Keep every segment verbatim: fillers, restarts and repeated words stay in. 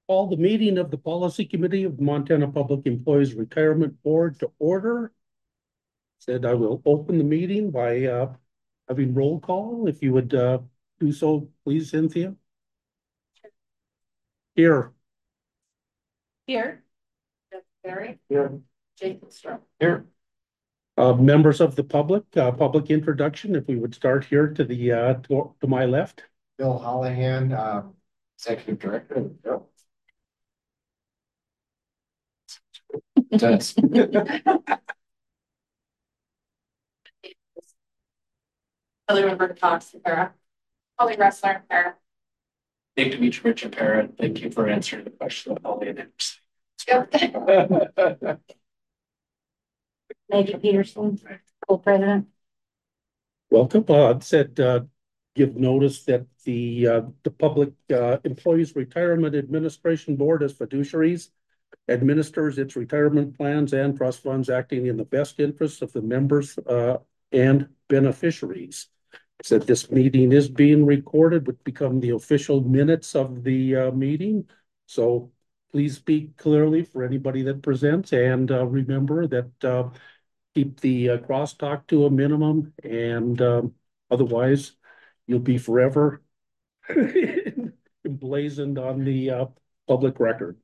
Call the meeting of the Policy Committee of the Montana Public Employees Retirement Board to order. Said I will open the meeting by uh, having roll call. If you would uh, do so, please, Cynthia. Here. Here. Jeff Barry. Here. Jason Strum. Here. Uh, members of the public, uh, public introduction, if we would start here to the uh, to, to my left. Bill Hollihan, uh, Executive Director. Bill. Does. Kelly Member Cox, Para. Holly Wrestler, Para. Nick to meet you, Richard Parrott. Thank you for answering the question of Holly and Anderson. Yep. Major Peterson, co-president. Welcome. Uh, said uh, give notice that the uh, the Public uh, Employees Retirement Administration Board as fiduciaries administers its retirement plans and trust funds acting in the best interests of the members uh, and beneficiaries. Said this meeting is being recorded, would become the official minutes of the uh, meeting. So please speak clearly for anybody that presents, and uh, remember that uh, keep the uh, crosstalk to a minimum, and um, otherwise you'll be forever emblazoned on the uh, public record.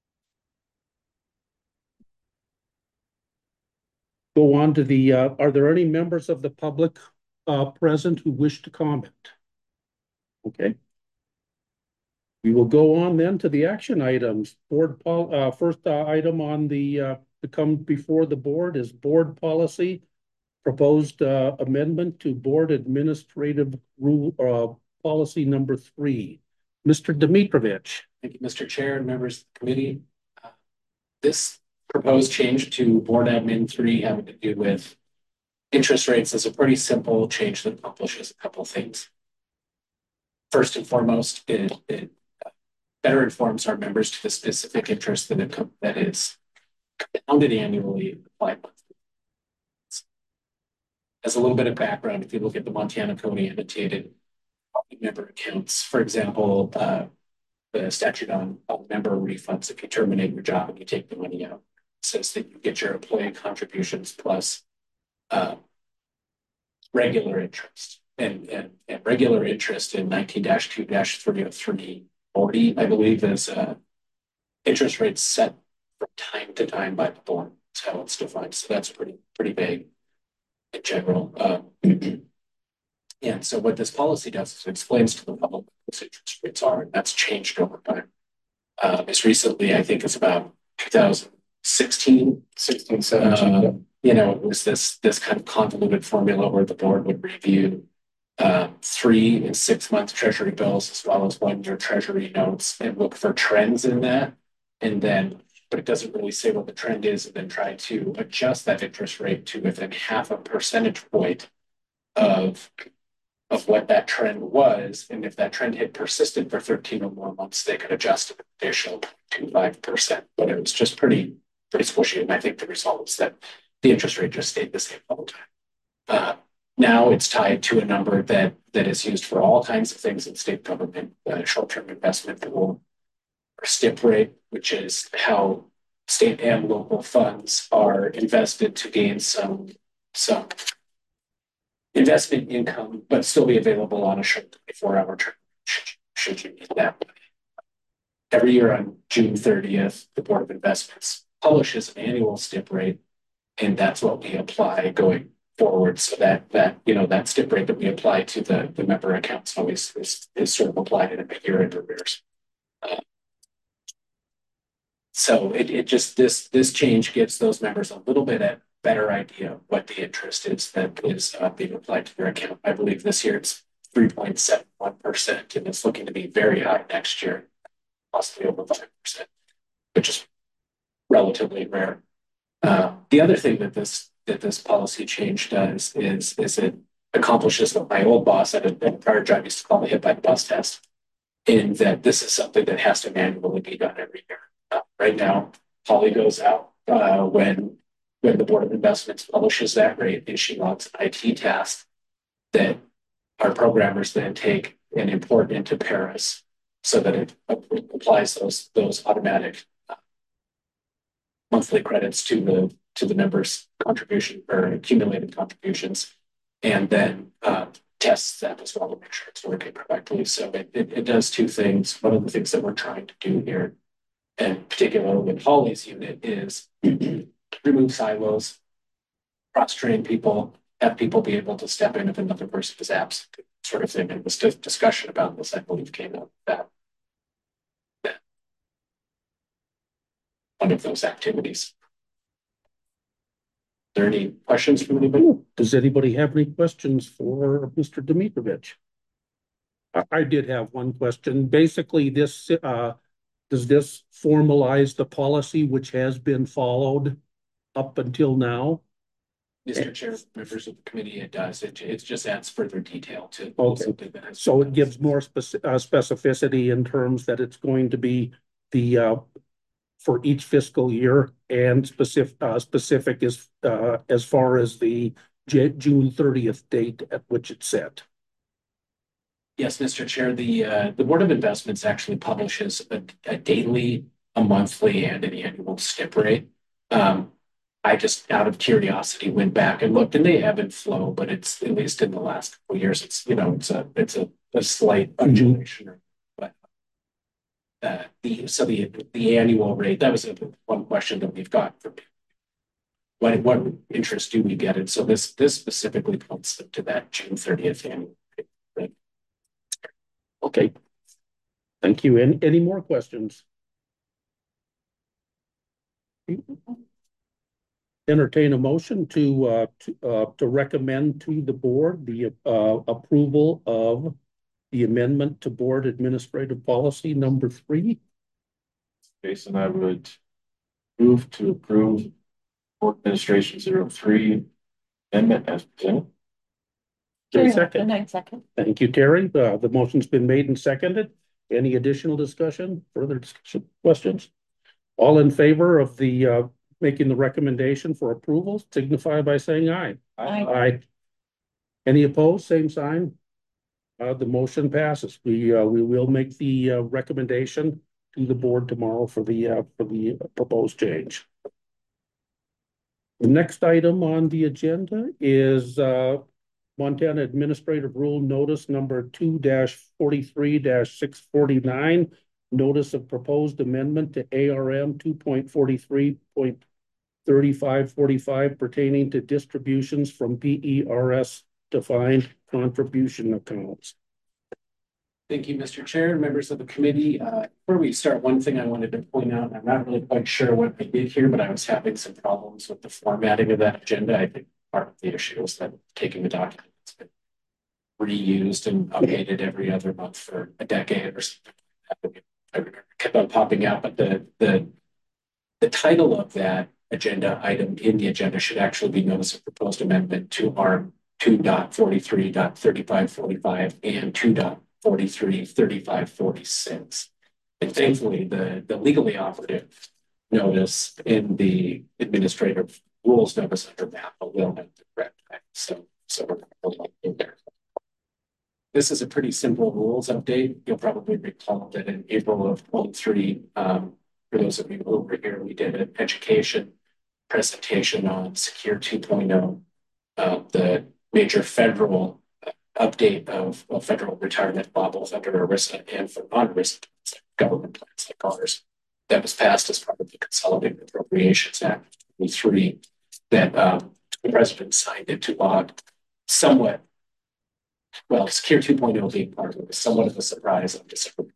Go on to the, uh, are there any members of the public uh, present who wish to comment? Okay. We will go on then to the action items. Board pol uh, first uh, item on the uh, to come before the board is board policy, proposed uh, amendment to board administrative rule uh, policy number three. Mister Dimitrovich. Thank you, Mister Chair and members of the committee. Uh, this proposed change to board admin three having to do with interest rates is a pretty simple change that accomplishes a couple of things. First and foremost, it, it better informs our members to the specific interest that, it, that is compounded annually applied monthly. As a little bit of background, if you look at the Montana Code annotated member accounts, for example, uh, the statute on, on member refunds, if you terminate your job and you take the money out, says that you get your employee contributions plus uh, regular interest. And, and, and regular interest in nineteen dash two dash three oh three forty, I believe, is uh, interest rates set from time to time by the board. That's how it's defined. So that's pretty pretty vague in general. Uh, and so what this policy does is it explains to the public what those interest rates are, and that's changed over time. Uh, as recently, I think it's about two thousand sixteen, sixteen, seventeen. Uh, you know, it was this this kind of convoluted formula where the board would review Uh, three and six month treasury bills as well as one year treasury notes and look for trends in that, and then but it doesn't really say what the trend is, and then try to adjust that interest rate to within half a percentage point of of what that trend was, and if that trend had persisted for thirteen or more months, they could adjust an additional zero point two five percent. But it was just pretty pretty squishy, and I think the result is that the interest rate just stayed the same all the time. Uh, Now it's tied to a number that that is used for all kinds of things in state government, uh, short-term investment pool, or STIP rate, which is how state and local funds are invested to gain some some investment income, but still be available on a short twenty-four hour term should, should you need that. Every year on June thirtieth, the Board of Investments publishes an annual STIP rate, and that's what we apply going forward, so that that you know that STIP rate that we apply to the the member accounts always is, is sort of applied in a year in arrears. Uh, so it, it just this this change gives those members a little bit of better idea of what the interest is that is uh, being applied to their account. I believe this year it's three point seven one percent, and it's looking to be very high next year, possibly over five percent, which is relatively rare. Uh, the other thing that this that this policy change does is, is it accomplishes what my old boss at a, at a prior job used to call the hit by the bus test, in that this is something that has to manually be done every year. Uh, right now, Holly goes out uh, when, when the Board of Investments publishes that rate, and she logs an I T task that our programmers then take and import into Paris so that it applies those those automatic uh, monthly credits to the to the members' contribution or accumulated contributions, and then uh, tests that as well to make sure it's working correctly. So it, it, it does two things. One of the things that we're trying to do here, and particularly with Holly's unit, is remove silos, cross-train people, have people be able to step in if another person is absent, sort of thing. And this discussion about this, I believe, came out of that, that one of those activities. Are there any questions from anybody? Does anybody have any questions for Mister Dimitrovich? I, I did have one question. Basically, this uh, does this formalize the policy which has been followed up until now? Mister Chair, members of the committee, it does. It, it just adds further detail to Okay. something that has So it gives more speci uh, specificity in terms that it's going to be the uh, for each fiscal year, and specific uh, specific as uh, as far as the J June thirtieth date at which it's set. Yes, Mister Chair, the uh, the Board of Investments actually publishes a, a daily, a monthly, and an annual S T I P rate. Um, I just, out of curiosity, went back and looked, and they ebb and flow, but it's at least in the last couple of years, it's you know, it's a it's a, a slight undulation. Mm-hmm. But uh, the so the the annual rate, that was a, one question that we've got for people. What what interest do we get? And so this this specifically points to that June thirtieth annual rate. Okay. Thank you. Any any more questions? Entertain a motion to uh, to uh, to recommend to the board the uh, approval of the amendment to board administrative policy number three. Jason, I would move to approve board administration zero three amendment as presented. Terry, second. Nine second. Thank you, Terry. Uh, the motion's been made and seconded. Any additional discussion? Further discussion? Questions? All in favor of the uh, making the recommendation for approval, signify by saying aye. Aye. Aye. Any opposed? Same sign. Uh, the motion passes. We uh, we will make the uh, recommendation to the board tomorrow for the uh, for the proposed change. The next item on the agenda is uh, Montana Administrative Rule Notice number two forty-three six forty-nine. Notice of proposed amendment to A R M two point forty-three point thirty-five forty-five pertaining to distributions from P E R S defined contribution accounts. Thank you, Mister Chair, members of the committee. Uh, before we start, one thing I wanted to point out, I'm not really quite sure what I did here, but I was having some problems with the formatting of that agenda. I think part of the issue was that taking the document that's been reused and updated every other month for a decade or something. I kept on popping out, but the the the title of that agenda item in the agenda should actually be notice of proposed amendment to A R M two forty-three thirty-five forty-five and two forty-three thirty-five forty-six. And thankfully, the the legally operative notice in the administrative rules notice under M A P will have the correct text. So so we're in there. This is a pretty simple rules update. You'll probably recall that in April of twenty-three, um, for those of you over here, we did an education presentation on Secure two point oh, uh, the major federal uh, update of, of federal retirement law, both under ERISA and for non-ERISA government plans like ours, that was passed as part of the Consolidated Appropriations Act of twenty-three that um, the president signed into law somewhat. Well, Secure two point oh being part of it was somewhat of a surprise on December.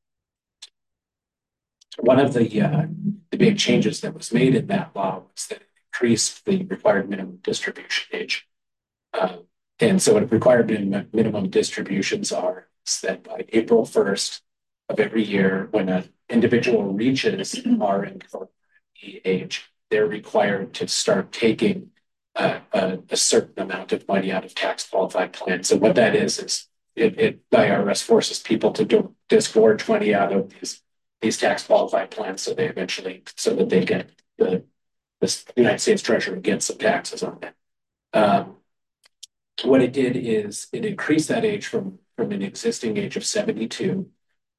One of the uh, the big changes that was made in that law was that it increased the required minimum distribution age. Uh, and so what required minimum, minimum distributions are is that by April first of every year, when an individual reaches R and E age, they're required to start taking Uh, a, a certain amount of money out of tax qualified plans. And what that is, is it, it the I R S forces people to do, disgorge money out of these, these tax qualified plans so they eventually, so that they get the, the United States Treasury gets some taxes on it. Um, what it did is it increased that age from, from an existing age of seventy-two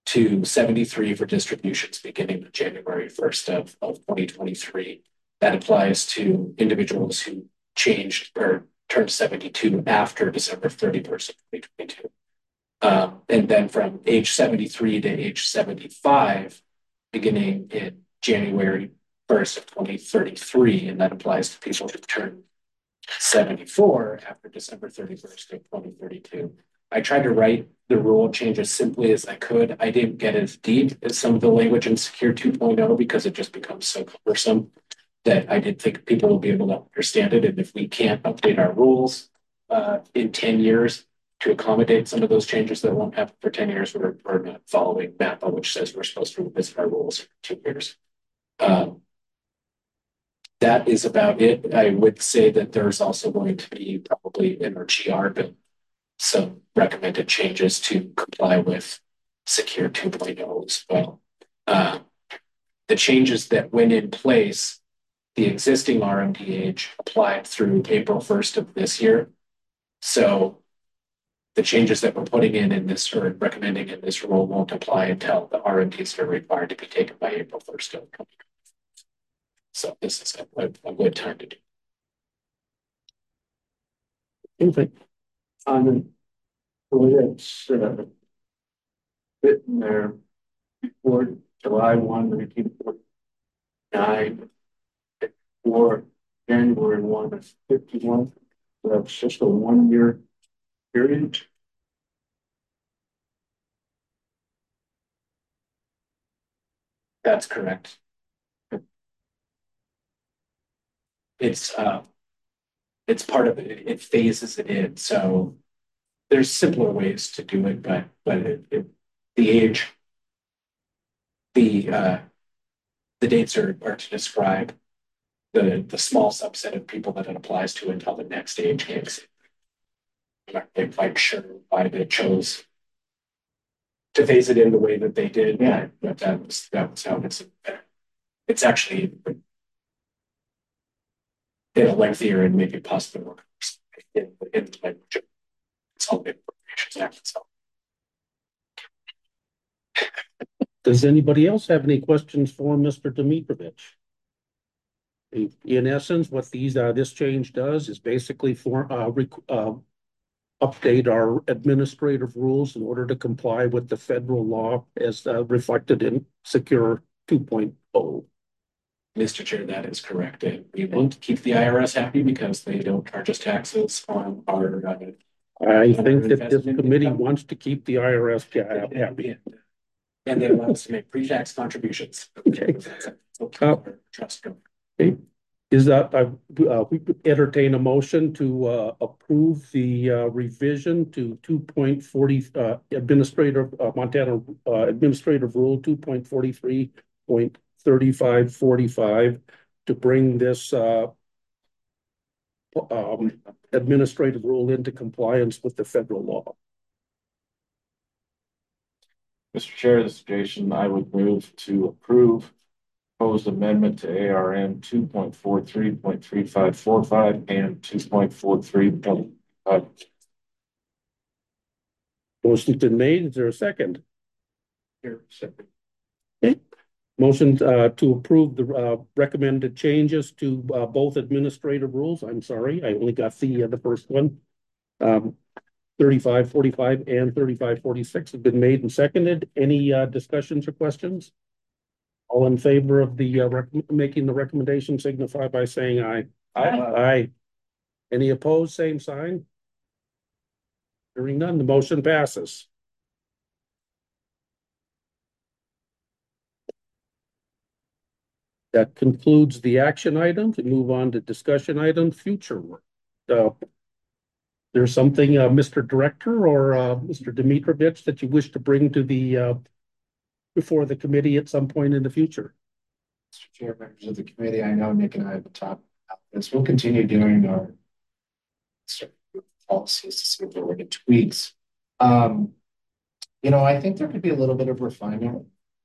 to seventy-three for distributions beginning on January first of, of twenty twenty-three. That applies to individuals who changed or turned seventy-two after December thirty-first of twenty twenty-two. Um, and then from age seventy-three to age seventy-five, beginning in January first of twenty thirty-three, and that applies to people who turn seventy-four after December thirty-first of twenty thirty-two. I tried to write the rule change as simply as I could. I didn't get as deep as some of the language in Secure two point oh because it just becomes so cumbersome that I didn't think people will be able to understand it. And if we can't update our rules uh, in ten years to accommodate some of those changes that won't happen for ten years, we're, we're not following MAPA, which says we're supposed to revisit our rules for two years. Um, that is about it. I would say that there's also going to be probably in our G R bill some recommended changes to comply with Secure two point oh as well. Uh, the changes that went in place, the existing R M D H applied through April first of this year. So the changes that we're putting in in this or recommending in this rule won't apply until the R M Ds are required to be taken by April first of twenty twenty. So this is a, a, a good time to do. Okay. On the way that's uh, fit in there before July first, nineteen forty-nine, or January first of fifty-one. So that's just a one year period. That's correct. It's uh, it's part of it. It phases it in. So there's simpler ways to do it, but but it, it, the age, the uh, the dates are, are to describe the the small subset of people that it applies to until the next age kicks in. I'm not quite sure why they chose to phase it in the way that they did, yeah. but that was that was how it's it's actually in a lengthier and maybe possibly more in, in the language. It's all Appropriations Act itself. Does anybody else have any questions for Mister Dimitrovich? In essence, what these uh, this change does is basically for uh, uh, update our administrative rules in order to comply with the federal law as uh, reflected in Secure two point oh. Mister Chair, that is correct. And we want to keep the I R S happy because they don't charge us taxes on our. Uh, I think that this committee wants to keep the I R S happy. And they allow us to make pre-tax contributions. Okay. Uh, okay. Is that uh, uh, we could entertain a motion to uh, approve the uh, revision to two point forty uh, administrative uh, Montana uh, Administrative Rule two point forty-three point thirty-five forty-five to bring this uh, um, administrative rule into compliance with the federal law. Mister Chair, this is Jason. I would move to approve proposed amendment to A R M two point four three point three five four five and two point four three point five. Motion's been made. Is there a second? Here, second. Okay. Motion uh, to approve the uh, recommended changes to uh, both administrative rules. I'm sorry, I only got the uh, the first one. Um, thirty-five forty-five and thirty-five forty-six have been made and seconded. Any uh, discussions or questions? All in favor of the uh, making the recommendation signify by saying aye. Aye. Aye. Any opposed? Same sign. Hearing none, the motion passes. That concludes the action items. We move on to discussion items, future work. Uh, there's something, uh, Mister Director or uh, Mister Dimitrovich, that you wish to bring to the uh, before the committee at some point in the future. Mister Chair, members of the committee, I know Nick and I have been talking about this. We'll continue doing our policies to see if there were any tweaks. Um, you know, I think there could be a little bit of refinement.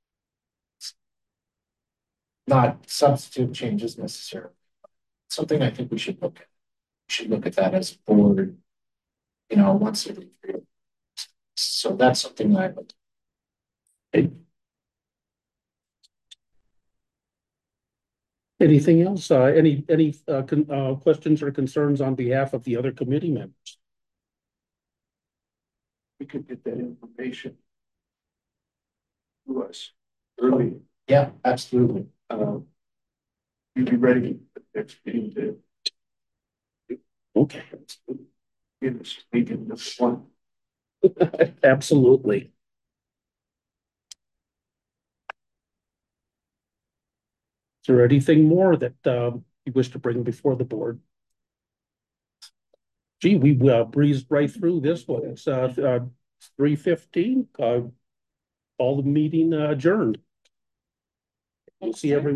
Not substantive changes necessarily. Something I think we should look at. We should look at that as a board, you know, once every three. So that's something I would. Anything else? Uh, any, any, uh, con- uh, questions or concerns on behalf of the other committee members? We could get that information to us early. Yeah, absolutely. Um, you'd be ready for the next meeting to Okay, give us speaking this one. absolutely. Is there anything more that, um, you wish to bring before the board? Gee, we, uh, breezed right through this one. It's, uh, uh, three fifteen, uh, all the meeting uh, adjourned. We'll see everyone.